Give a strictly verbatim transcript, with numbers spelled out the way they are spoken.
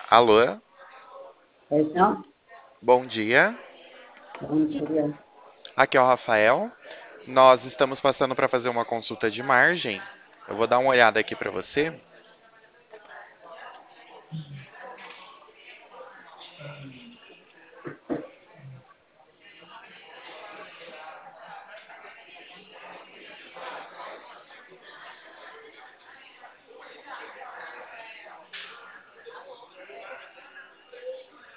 Alô, Então, bom dia. bom dia. Aqui é o Rafael. Nós estamos passando para fazer uma consulta de margem. Eu vou dar uma olhada aqui para você.